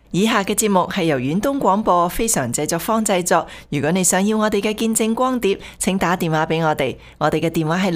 以下嘅節目係由遠東廣播非常製作坊製作。如果你想要我哋嘅見證光碟，請打電話俾我哋。我哋嘅電話係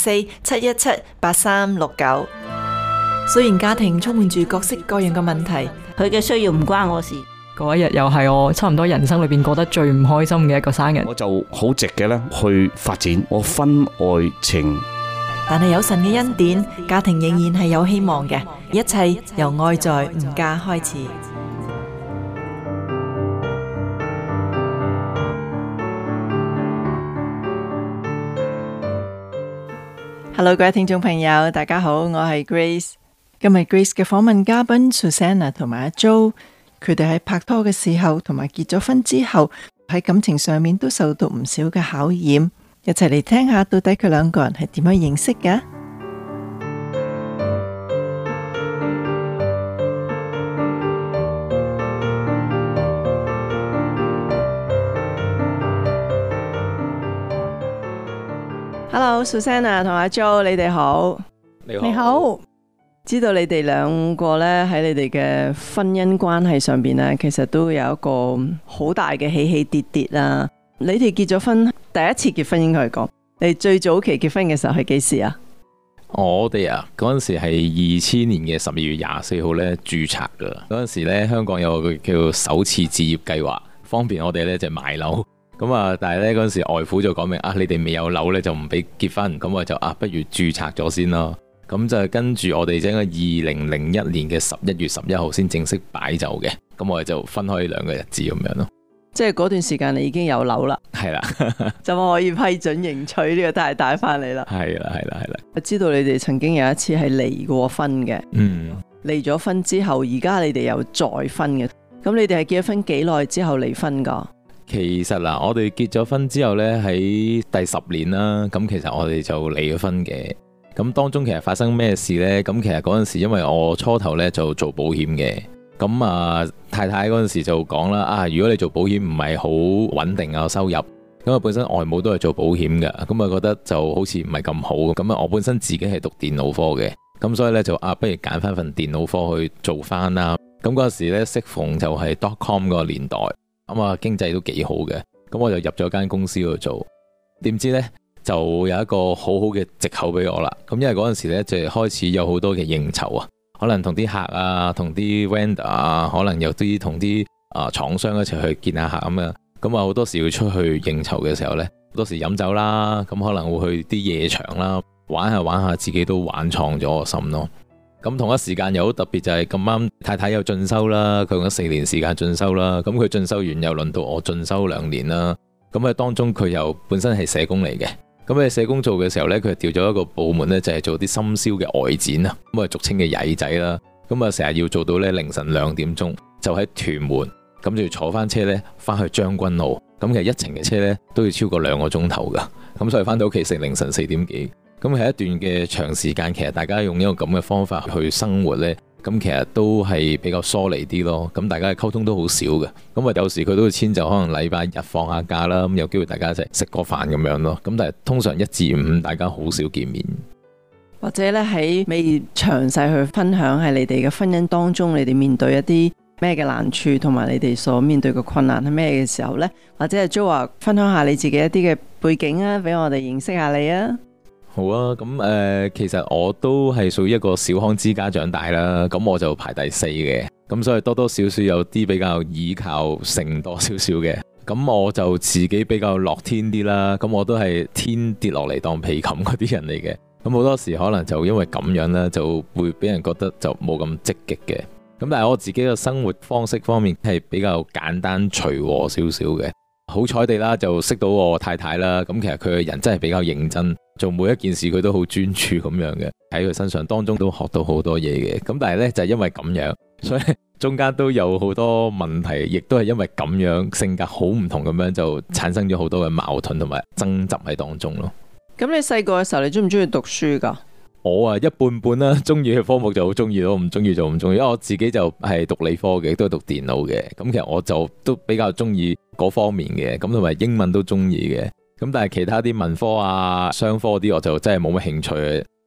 604-717-8369。雖然家庭充滿住各式各樣嘅問題， 佢嘅需要唔關我事。 嗰一日又係我差唔多人生裏邊過得最唔開心嘅一個生日。 我就好直嘅咧去發展我婚外情。 但係有神嘅恩典，家庭仍然係有希望嘅。一切由愛在吾家開始。Hello， 各位聽眾朋友，大家好，我係 Grace。今日 Grace 嘅訪問嘉賓 Susanna 同埋阿 Jo， 佢哋喺拍拖嘅時候同埋結咗婚之後，喺感情上面都受到唔少嘅考驗。一齊嚟聽下到底佢兩個人係點樣認識嘅。Hello， Susanna 同阿 Jo， 你哋好。 你好。 你好。知道你哋兩個咧喺你哋嘅婚姻關係上邊咧，其實都有一個好大嘅起起跌跌啦。你哋結咗婚，第一次結婚應該係講，你最早期結婚嘅時候係幾時啊？ 我哋啊，嗰陣時係2000年嘅12月24號咧註冊噶。嗰陣時咧，香港有個叫首次置業計劃，方便我哋咧就買樓。咁啊，但係咧嗰陣時外父就講明啊，你哋未有樓咧就唔俾結婚。咁我就不如註冊咗先咯。咁就跟住我哋整個2001年嘅11月11號先正式擺酒嘅。咁我哋就分開兩個日子咁樣咯。 即係嗰段時間你已經有樓啦， 係啦， 就可以批准迎娶呢個太太翻嚟啦。 係啦，係啦，係啦。 我知道你哋曾經有一次係離過婚嘅，離咗婚之後，而家你哋又再婚嘅。咁你哋係結咗婚幾耐之後離婚噶？ 其實嗱，我哋結咗婚之後呢，喺第10年啦，咁其實我哋就離咗婚嘅。咁當中其實發生咩事呢？咁其實嗰陣時，因為我初頭呢就做保險嘅，咁太太嗰陣時就講啦，如果你做保險唔係好穩定啊收入，咁本身外母都係做保險嘅，咁覺得就好似唔係咁好。咁我本身自己係讀電腦科嘅，咁所以呢，就不如揀翻份電腦科去做翻啦。咁嗰陣時呢，適逢就係 .com 個年代。咁經濟都幾好嘅，咁我就入咗間公司度做，點知呢，就有一個好好嘅藉口俾我啦。咁因為嗰陣時呢，就開始有好多嘅應酬啊，可能同啲客啊，同啲 vendor 啊，可能有啲同啲廠商一齊去見下客咁啊。咁好多時要出去應酬嘅時候呢，好多時飲酒啦，咁可能會去啲夜場啦，玩下玩下，自己都玩創咗個心咯。咁同一時間又好特別，就係咁啱太太有進修啦，佢用咗4年時間進修啦。咁佢進修完又輪到我進修2年啦。咁喺當中佢又本身係社工嚟嘅。咁喺社工做嘅時候呢，佢調咗一個部門呢，就係做啲深宵嘅外展啊。咁俗稱嘅曳仔啦。咁成日要做到呢凌晨2點鐘，就喺屯門，咁就要坐翻車呢翻去將軍澳。咁其實一程嘅車呢都要超過2個鐘頭噶。咁所以翻到屋企成凌晨4點幾。咁係一段嘅長時間，其實大家用一個咁嘅方法去生活呢，咁其實都係比較疏離啲咯。咁大家嘅溝通都好少嘅。咁有時佢都會遷就，可能禮拜日放下假啦，咁有機會大家一齊食個飯咁樣咯。咁但係通常1至5大家好少見面。 或者咧喺未詳細去分享係你哋嘅婚姻當中，你哋面對一啲咩嘅難處，同埋你哋所面對嘅困難係咩嘅時候呢？或者係 Jo 話分享下你自己一啲嘅背景啊，俾我哋認識下你啊。 好啊，咁其實我都係屬於一個小康之家長大啦，咁我就排第4嘅，咁所以多多少少有啲比較倚靠性多少少嘅，咁我就自己比較樂天啲啦，咁我都係天跌落嚟當被冚嗰啲人嚟嘅，咁好多時可能就因為咁樣呢，就會俾人覺得就冇咁積極嘅，咁但係我自己嘅生活方式方面係比較簡單隨和少少嘅。好彩地啦，就識到我太太啦。咁其實佢嘅人真係比較認真，做每一件事佢都好專注咁樣嘅。喺佢身上當中都學到好多嘢嘅。咁但係呢，就係因為咁樣，所以中間都有好多問題，亦都係因為咁樣性格好唔同咁樣，就產生咗好多嘅矛盾同埋爭執喺當中咯。 咁你細個嘅時候，你中唔中意讀書噶？ 我一半半啦，中意嘅科目就好中意咯，唔中意就唔中意。因為我自己就係讀理科嘅，都係讀電腦嘅。咁其實我就都比較中意嗰方面嘅，咁同埋英文都中意嘅。咁但係其他啲文科啊、商科啲我就真係冇乜興趣。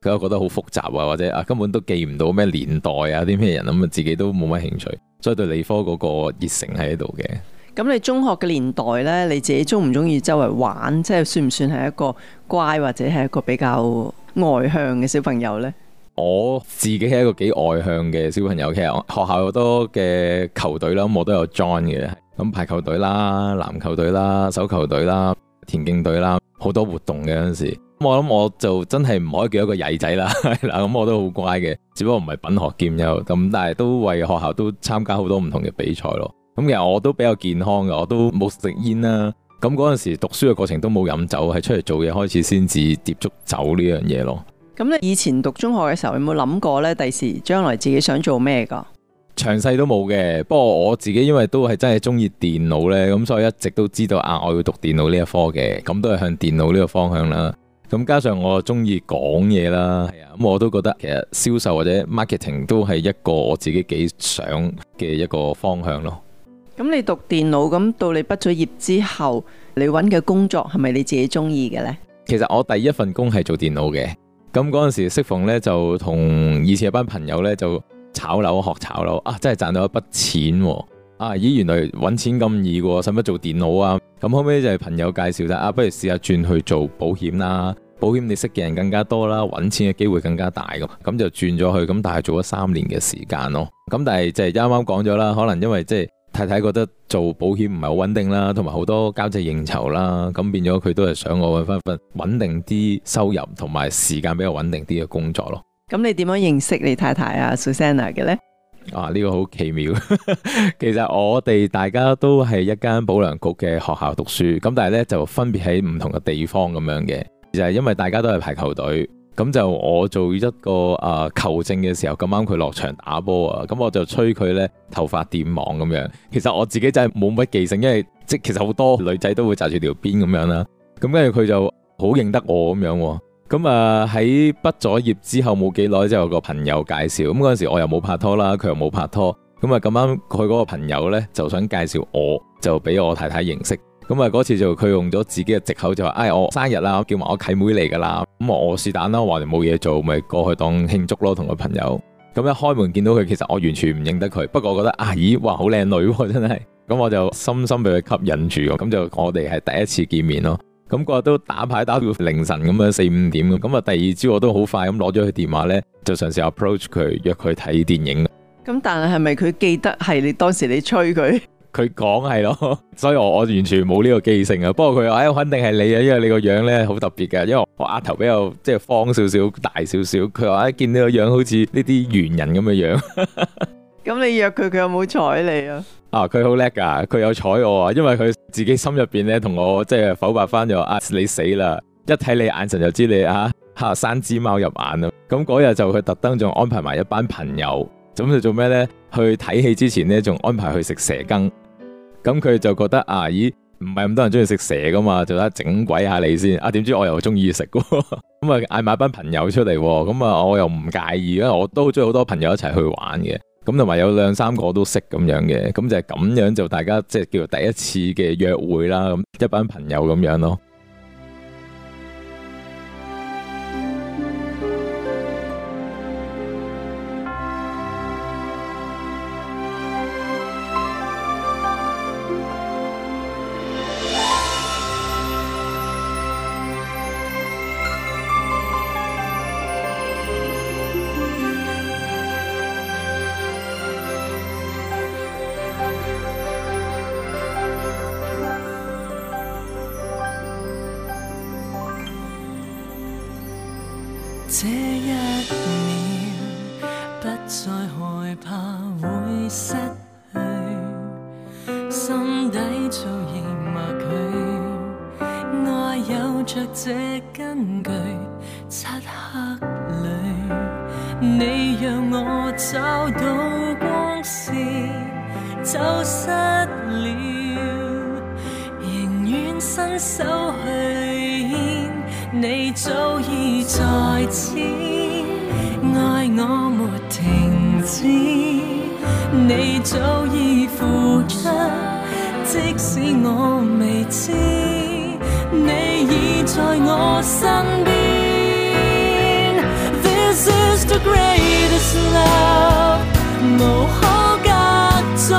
佢又覺得好複雜啊，或者根本都記唔到咩年代啊啲咩人咁啊，自己都冇乜興趣，所以對理科嗰個熱誠喺度嘅。 咁你中學嘅年代呢，你自己中唔中意周圍玩？即係算唔算係一個乖或者係一個比較外向嘅小朋友呢？ 我自己係一個幾外向嘅小朋友，其實學校好多嘅球隊啦，咁我都有 join 嘅。咁排球隊啦、籃球隊啦、手球隊啦、田徑隊啦，好多活動嘅嗰陣時。我諗我就真係唔可以叫一個曳仔啦，係啦，咁我都好乖嘅，只不過唔係品學兼優咁，但係都為學校都參加好多唔同嘅比賽咯。咁其實我都比較健康嘅，我都冇食煙啦。咁嗰陣時讀書嘅過程都冇飲酒，係出嚟做嘢開始先至接觸酒呢樣嘢咯。 咁你以前讀中學嘅時候有冇諗過呢？第時將來自己想做咩㗎？ 詳細都冇嘅，不過我自己因為都係真係中意電腦呢，咁所以一直都知道我要讀電腦呢一科嘅，咁都係向電腦呢個方向啦。咁加上我中意講嘢啦，係啊，咁我都覺得其實銷售或者 marketing 都係一個我自己幾想嘅一個方向咯。 咁你讀電腦，咁到你畢咗業之後，你揾嘅工作係咪你自己中意嘅呢？ 其實我第一份工係做電腦嘅，咁嗰陣時適逢呢，就同以前一班朋友呢，就炒樓學炒樓啊，真係賺到一筆錢喎！咦，原來揾錢咁易喎，使乜做電腦啊？咁後尾就係朋友介紹啦，不如試下轉去做保險啦。保險你識嘅人更加多啦，揾錢嘅機會更加大咁就轉咗去，咁但係做咗3年嘅時間咯。咁但係就係啱啱講咗啦，可能因為即係太太覺得做保險唔係好穩定啦，同埋好多交際應酬啦，咁變咗佢都係想我揾翻份穩定啲收入同埋時間比較穩定啲嘅工作咯。 咁你點樣認識你太太啊 Susanna 嘅呢？ 呢個好奇妙。其實我哋大家都係一間保良局嘅學校讀書，咁但係呢就分別喺唔同嘅地方咁樣嘅，就係因為大家都係排球隊，咁就我做一個球證嘅時候，咁啱佢落場打波啊，咁我就催佢呢頭髮電網咁樣。其實我自己真係冇乜記性，因為其實好多女仔都會紮住條辮咁樣啦，咁跟住佢就好認得我咁樣。咁喺畢咗業之後冇幾耐，之後有個朋友介紹，咁嗰陣時我又冇拍拖啦，佢又冇拍拖，咁咁啱佢嗰個朋友呢，就想介紹我，就俾我太太認識。咁嗰次就佢用咗自己嘅藉口就話，我生日啦，叫埋我契妹嚟噶啦。咁我是但啦，話你冇嘢做，咪過去當慶祝咯，同個朋友。咁一開門見到佢，其實我完全唔認得佢，不過我覺得咦，哇，好靚女喎，真係。咁我就深深被佢吸引住，咁就我哋係第一次見面咯。咁嗰日都打牌打到凌晨咁樣4-5點咁第二朝我都好快咁攞咗佢電話呢，就嘗試 approach 佢，約佢睇電影。 咁但係咪佢記得係你當時你催佢？ 佢講係咯，所以我完全冇呢個記性啊。不過佢話肯定係你啊，因為你個樣呢好特別嘅，因為我額頭比較即係方少少、大少少。佢話見到個樣好似呢啲猿人咁嘅樣。 咁你約佢，佢有冇睬你啊？ 佢好叻噶，佢有睬我啊，因為佢自己心入邊咧同我即係剖白翻就話你死啦，一睇你眼神就知你生枝貓入眼啦。咁嗰日就佢特登仲安排埋一班朋友，咁就做咩呢？去睇戲之前呢，仲安排去食蛇羹。咁佢就覺得咦，唔係咁多人中意食蛇噶嘛，就得整鬼下你先。點知我又中意食喎。咁嗌埋一班朋友出嚟，咁我又唔介意，因為我都好中意好多朋友一齊去玩嘅。咁同埋有2-3個都識咁樣嘅，咁就係咁樣就大家即係叫做第一次嘅約會啦，咁一班朋友咁樣咯。 這一秒不再害怕會失去，心底早已默許，愛有着這根據。漆黑裏，你讓我找到光線，走失了，仍願伸手去牽。你早已在此，愛我沒停止，你早已付出，即使我未知，你已在我身邊。 This is the greatest love， 無可隔阻。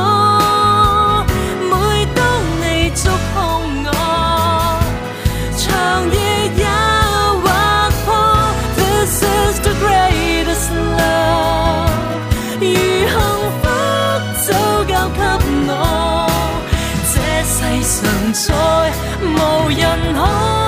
每當你觸碰我，長夜也劃破。This is the greatest love， 如幸福早交給我，這世上再無人可。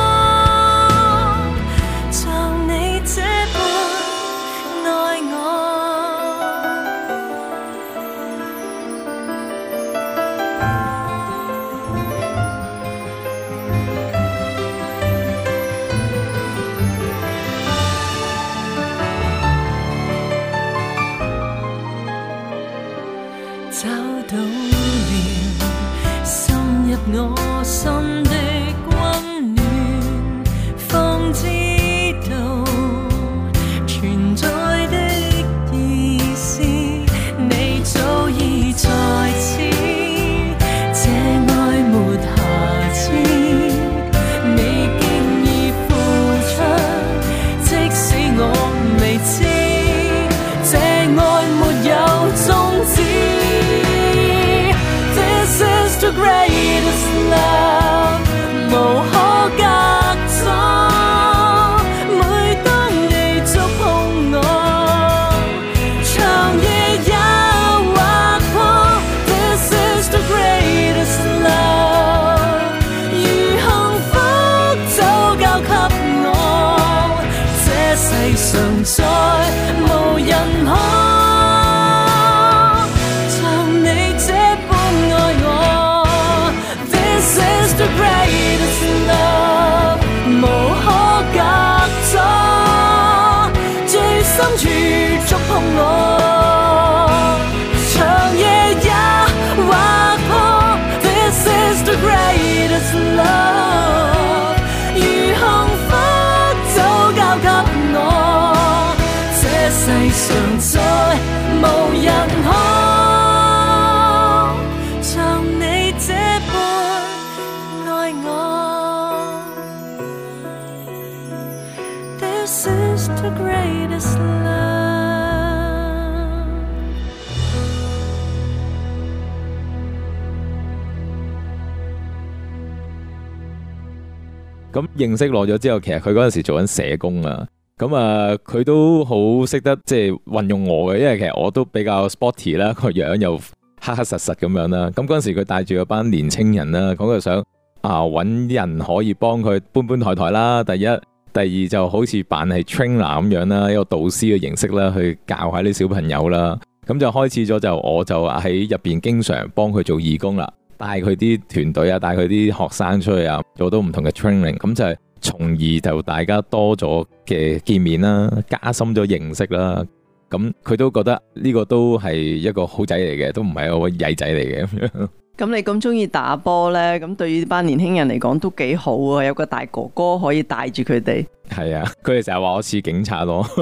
找到了深入我心的溫暖，方知道存在的意思，你早已在此，這愛沒瑕疵，你經已付出，即使我未知，這愛沒有終止。The greatest love， 無可隔阻。每當你觸碰我，長夜也劃破。This is the greatest love， 如幸福早交給我，這世上再無人可。The greatest love， 無可隔阻，最深處觸碰我，長夜也劃破。This is the greatest love， 如幸福早交給我，這世上再無人可。This is the greatest love。 咁認識耐咗之後，其實佢嗰陣時做緊社工啊，咁啊佢都好識得即係運用我嘅，因為其實我都比較 sporty 啦，個樣又黑黑實實咁樣啦。咁嗰陣時佢帶住嗰班年青人啦，講佢想揾人可以幫佢搬台啦。第二就好似扮係 trainer 咁樣啦，一個導師嘅形式啦，去教下啲小朋友啦。咁就開始咗，我就喺入邊經常幫佢做義工啦，帶佢啲團隊啊，帶佢啲學生出去啊，做到唔同嘅 training。咁就係從而就大家多咗嘅見面啦，加深咗認識啦。咁佢都覺得呢個都係一個好仔嚟嘅，都唔係一個曳仔嚟嘅。 咁你咁中意打波呢？咁對於班年輕人嚟講都幾好啊！有個大哥哥可以帶住佢哋。 係啊，佢哋成日話我似警察咯。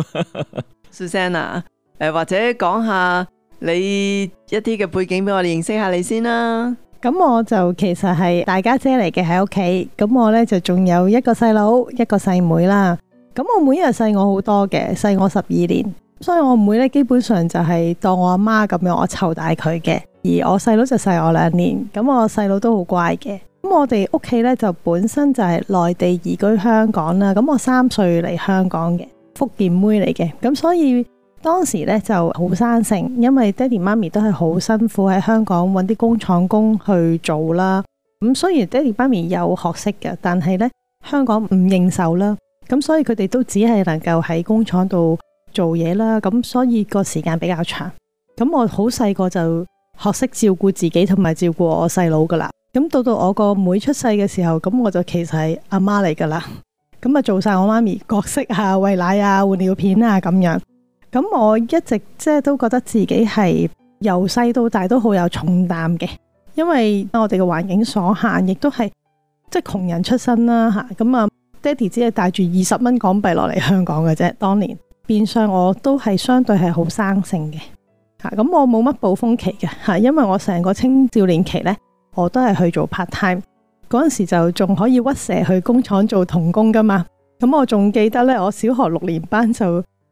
Susanna，或者講下你一啲嘅背景俾我哋認識下你先啦。 咁我就其實係大家姐嚟嘅喺屋企，咁我呢就仲有一個細佬，一個細妹啦。咁我妹又細我好多嘅，細我12年，所以我妹呢基本上就係當我阿媽咁樣，我湊大佢嘅。而我細佬就細我2年，咁我細佬都好乖嘅。咁我哋屋企呢就本身就係內地移居香港啦。咁我3歲嚟香港嘅，福建妹嚟嘅。咁所以當時呢就好生性，因為爹哋媽咪都係好辛苦喺香港揾啲工廠工去做啦。咁雖然爹哋媽咪有學識嘅，但係呢香港唔認受啦。咁所以佢哋都只係能夠喺工廠度做嘢啦。咁所以個時間比較長。咁我好細個就學識照顧自己同埋照顧我細佬噶啦。咁到我個妹出世嘅時候，咁我就其實係阿媽嚟噶啦。咁啊做晒我媽咪角色啊，餵奶啊，換尿片啊咁樣。咁我一直即係都覺得自己係由細到大都好有重擔嘅，因為我哋嘅環境所限，亦都係即係窮人出身啦吓。咁啊，爹哋只係帶住20蚊港幣落嚟香港嘅啫。當年變相我都係相對係好生性嘅。咁我冇乜暴風期嘅，因為我成個青少年期呢，我都係去做 part time。嗰陣時就仲可以屈蛇去工廠做童工噶嘛。咁我仲記得呢，我小學6年班就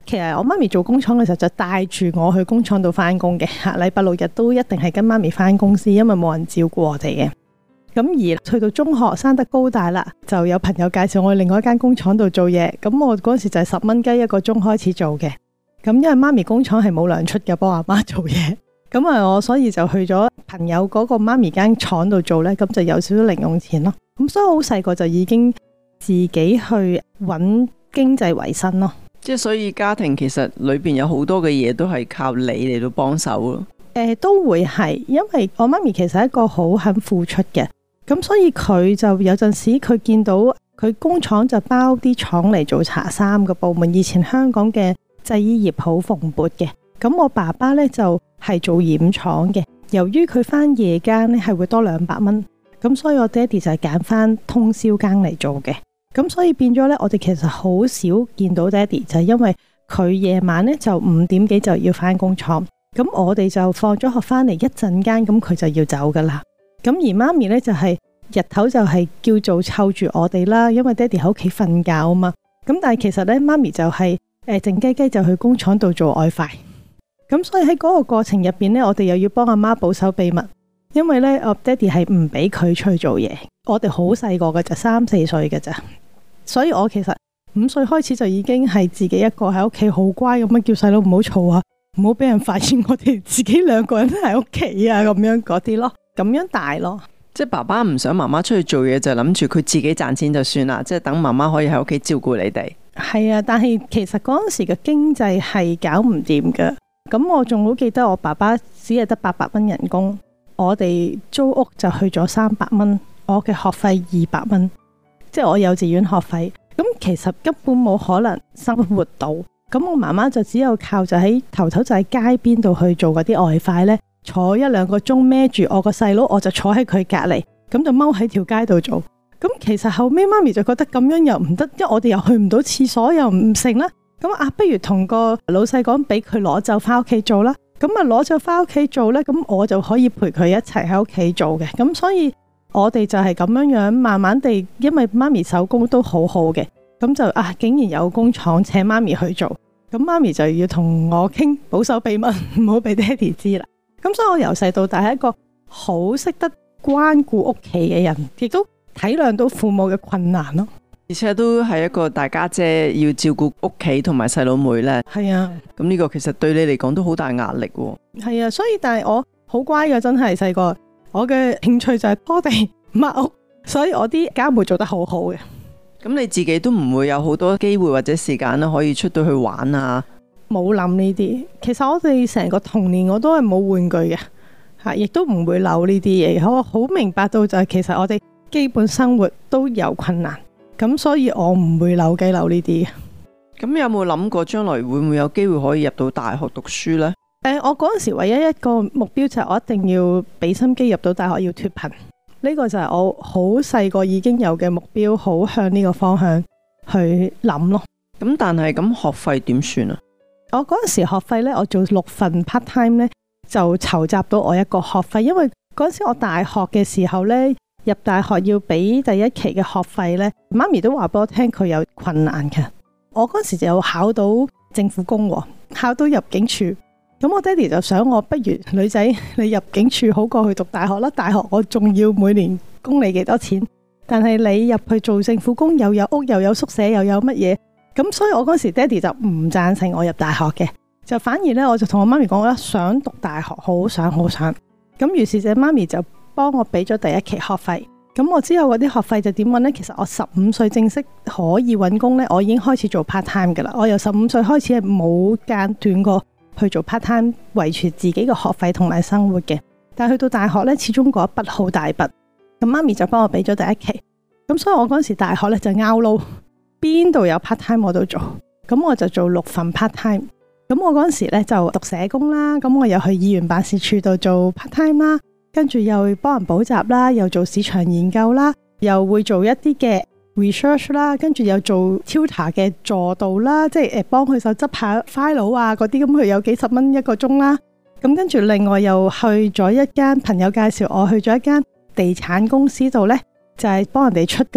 其實我媽咪做工廠嘅時候就帶住我去工廠度翻工嘅，禮拜六日都一定係跟媽咪翻公司，因為冇人照顧我哋嘅。咁而去到中學生得高大啦，就有朋友介紹我去另外一間工廠度做嘢。咁我嗰時就係10蚊雞一個鐘開始做嘅。咁因為媽咪工廠係冇糧出嘅，幫阿媽做嘢。咁我所以就去咗朋友嗰個媽咪間廠度做呢，咁就有少少零用錢咯。咁所以好細個就已經自己去揾經濟維生咯。 即係所以家庭其實裏邊有好多嘅嘢都係靠你嚟到幫手咯。 都會係，因為我媽咪其實係一個好肯付出嘅，咁所以佢就有陣時佢見到佢工廠就包啲廠嚟做茶衫嘅部門。以前香港嘅製衣業好蓬勃嘅，咁我爸爸呢就係做染廠嘅。由於佢返夜間呢係會多200蚊，咁所以我爹哋就係揀返通宵更嚟做嘅。咁所以變咗呢，我哋其實好少見到爹哋，就係因為佢夜晚呢就5點幾就要返工廠，咁我哋就放咗學返嚟一陣間，咁佢就要走噶啦。咁而媽咪呢，就係日頭就係叫做湊住我哋啦，因為爹哋喺屋企瞓覺啊嘛。咁但係其實呢，媽咪就係靜雞雞就去工廠度做外快。咁所以喺嗰個過程入邊呢，我哋又要幫阿媽保守秘密，因為呢，我爹哋係唔俾佢出去做嘢。我哋好細個嘅咋，3、4歲嘅咋。所以我其實5歲開始就已經係自己一個喺屋企好乖咁樣叫細佬唔好嘈啊，唔好俾人發現我哋自己2個人喺屋企啊，咁樣嗰啲咯，咁樣大咯。 即係爸爸唔想媽媽出去做嘢，就諗住佢自己賺錢就算啦，即係等媽媽可以喺屋企照顧你哋。 係啊，但係其實嗰陣時嘅經濟係搞唔掂㗎。咁我仲好記得我爸爸只係得800蚊人工，我哋租屋就去咗300蚊，我嘅學費200蚊。即係我幼稚園學費，咁其實根本冇可能生活到，咁我媽媽就只有靠就喺頭就喺街邊度去做嗰啲外快呢，坐1-2個鐘孭住我個細佬，我就坐喺佢隔離，咁就踎喺條街度做。咁其實後尾媽咪就覺得咁樣又唔得，因為我哋又去唔到廁所，又唔成啦。咁不如同個老細講，俾佢攞走翻屋企做啦。咁攞走翻屋企做呢，咁我就可以陪佢一齊喺屋企做嘅。咁所以我哋就係咁樣慢慢地，因為媽咪手工都好好嘅，咁就竟然有工廠請媽咪去做，咁媽咪就要同我傾保守秘密，唔好俾爹哋知啦。咁所以我由細到大係一個好識得關顧屋企嘅人，亦都體諒到父母嘅困難咯。 而且都係一個大家姐要照顧屋企同埋細佬妹呢。 係啊， 咁呢個其實對你嚟講都好大壓力喎。 係啊，所以但係我好乖嘅，真係細個。我嘅興趣就係拖地抹屋，所以我啲家務做得好好嘅。 咁你自己都唔會有好多機會或者時間可以出到去玩啊？ 冇諗呢啲。其實我哋成個童年我都係冇玩具嘅，亦都唔會扭呢啲嘢。我好明白到就係其實我哋基本生活都有困難，咁所以我唔會扭雞扭呢啲嘅。 咁有冇諗過將來會唔會有機會可以入到大學讀書呢？ 我嗰陣時唯一一個目標就係我一定要俾心機入到大學，要脫貧。呢個就係我好細個已經有嘅目標，好向呢個方向去諗咯。 咁但係咁學費點算啊？ 我嗰陣時學費呢，我做6份 part time 呢，就籌集到我一個學費。因為嗰陣時我大學嘅時候呢，入大學要俾第一期嘅學費呢，媽咪都話俾我聽佢有困難嘅。我嗰陣時就有考到政府工，考到入境處。咁我爹哋就想我不如女仔你入境處好過去讀大學啦，大學我仲要每年供你幾多錢，但係你入去做政府工又有屋又有宿舍又有乜嘢，咁所以我嗰時爹哋就唔贊成我入大學嘅，就反而呢，我就同我媽咪講啦，想讀大學，好想，咁於是就媽咪就幫我俾咗第一期學費。咁我之後嗰啲學費就點揾呢？其實我15歲正式可以揾工呢，我已經開始做 part time 噶啦，我由15歲開始係冇間斷過去做 part time 維持自己嘅學費同埋生活嘅。但係去到大學呢，始終嗰一筆好大筆，咁媽咪就幫我俾咗第一期。咁所以我嗰時大學呢就拗撈，邊度有 part time 我都做，咁我就做6份 part time。咁我嗰時呢就讀社工啦，咁我又去議員辦事處度做 part time 啦，跟住又幫人補習啦，又做市場研究啦，又會做一啲嘅 research 啦，跟住又做 tutor 嘅助導啦，即係幫佢手執下 file 啊嗰啲，咁佢有幾十蚊一個鐘啦。咁跟住另外又去咗一間朋友介紹我去咗一間地產公司度呢，就係幫人哋出嗰啲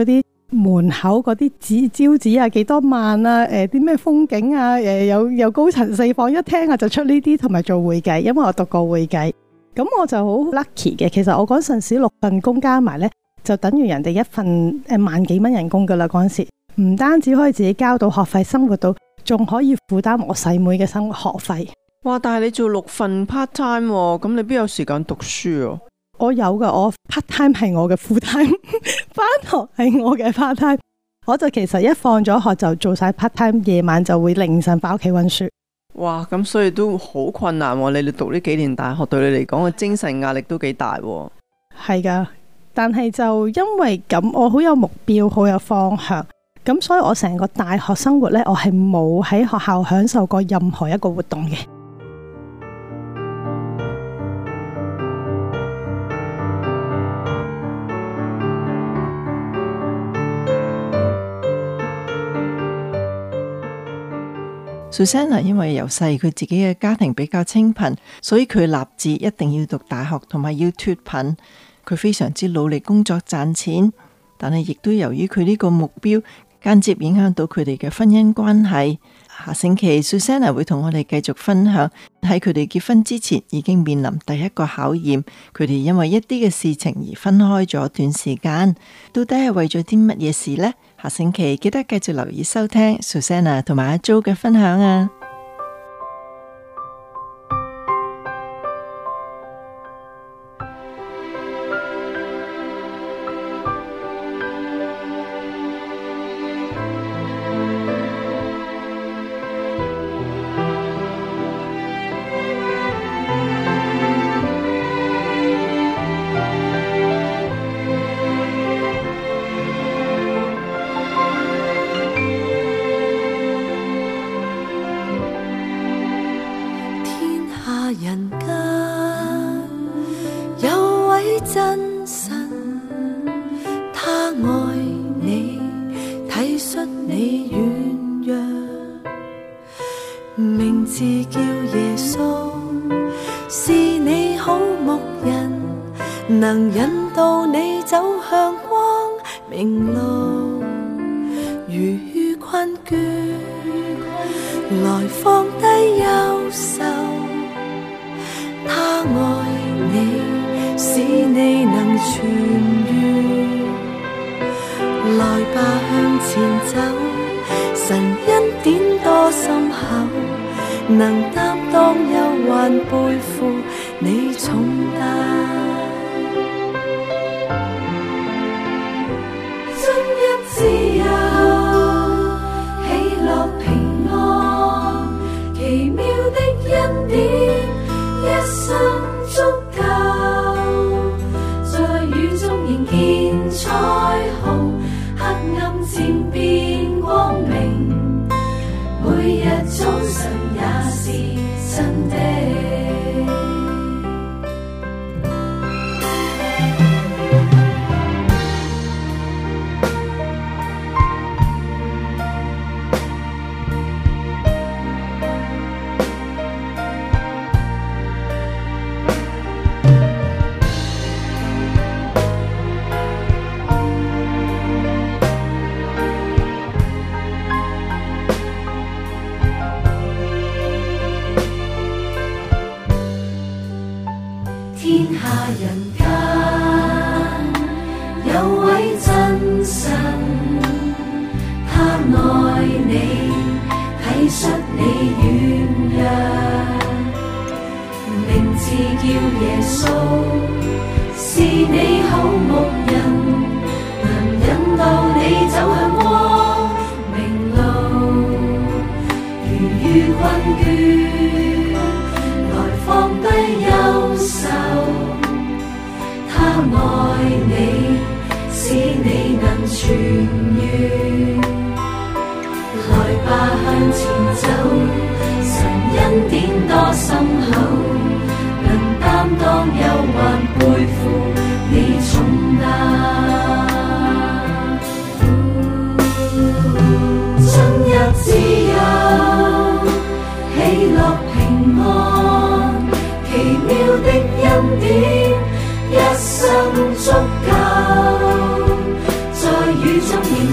門口嗰啲招紙啊，幾多萬啊，啲咩風景啊，有高層4房，一聽啊就出呢啲，同埋做會計，因為我讀過會計，咁我就好 lucky 嘅。其實我嗰陣時6份工加埋呢，就等於人哋一份萬幾蚊人工噶啦。嗰陣時唔單止可以自己交到學費，生活到，仲可以負擔我細妹嘅生活學費。 哇！但係你做6份 part time 喎，咁你邊有時間讀書啊？ 我有噶，我 part time 係我嘅 full time， 翻學係我嘅 part time。我就其實一放咗學就做晒 part time， 夜晚就會凌晨翻屋企溫書。 哇！咁所以都好困難喎。你哋讀呢幾年大學對你嚟講嘅精神壓力都幾大喎。 係噶，但係就因為咁，我好有目標，好有方向，咁所以我成個大學生活呢，我係冇喺學校享受過任何一個活動嘅。 Susanna 因為由細佢自己嘅家庭比較清貧，所以佢立志一定要讀大學同埋要脫貧。佢非常之努力工作賺錢，但係亦都由於佢呢個目標，間接影響到佢哋嘅婚姻關係。下星期 Susanna 會同我哋繼續分享喺佢哋結婚之前已經面臨第一個考驗，佢哋因為一啲嘅事情而分開咗段時間，到底係為咗啲乜嘢事呢？下星期記得繼續留意收聽 Susanna 同埋阿 Jo 嘅分享啊！ 人間有位真神，他愛你，體恤你軟弱，名字叫耶穌，是你好牧人，能引導你走向光明路。如困倦，來放低憂愁，他愛你，使你能痊癒。來吧，向前走，神恩典多深厚，能擔當憂患，背負你重擔。進入自由，喜樂平安，奇妙的恩典，一生足夠，在雨中仍見彩虹，黑暗漸變光明，每日早晨也是新的。天下人間有位真神，他愛你，體恤你軟弱，名字叫耶穌，是你好牧人，能引導你走向光明路。如遇困倦，來放低憂愁，他愛你，使你能痊癒。來吧，向前走，神恩典多深厚，能擔當憂患，背負你重擔。進入自由，喜樂平安，奇妙的恩典，一生足夠，在雨中仍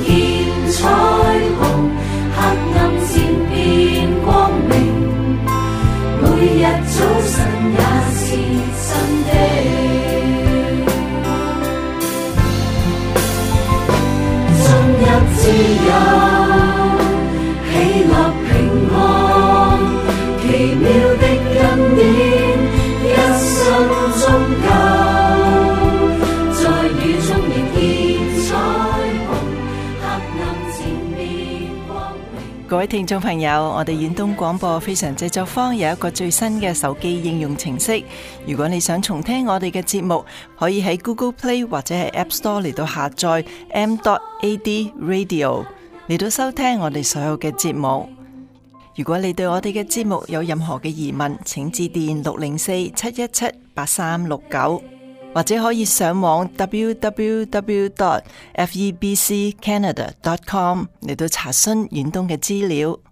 各位聽眾朋友，我哋遠東廣播非常製作坊有一個最新嘅手機應用程式。如果你想重聽我哋嘅節目，可以喺 Google Play 或者係 App Store 嚟到下載 m.ad radio 嚟到收聽我哋所有嘅節目。如果你對我哋嘅節目有任何嘅疑問，請致電604-717-8369，或者可以上網 www.febccanada.com 嚟到查詢遠東嘅資料。